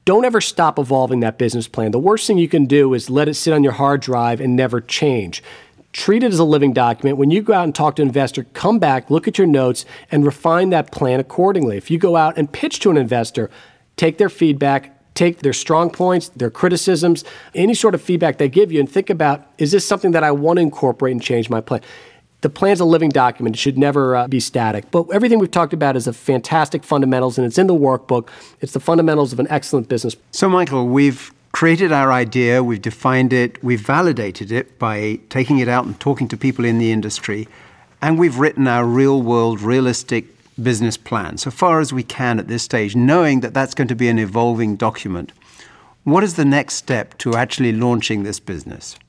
don't ever stop evolving that business plan. The worst thing you can do is let it sit on your hard drive and never change. Treat it as a living document. When you go out and talk to an investor, come back, look at your notes, and refine that plan accordingly. If you go out and pitch to an investor, take their feedback, take their strong points, their criticisms, any sort of feedback they give you, and think about, is this something that I want to incorporate and change my plan? The plan's a living document. It should never be static. But everything we've talked about is a fantastic fundamentals, and it's in the workbook. It's the fundamentals of an excellent business. So, Michael, we've created our idea, we've defined it, we've validated it by taking it out and talking to people in the industry, and we've written our real-world, realistic business plan, so far as we can at this stage, knowing that that's going to be an evolving document. What is the next step to actually launching this business?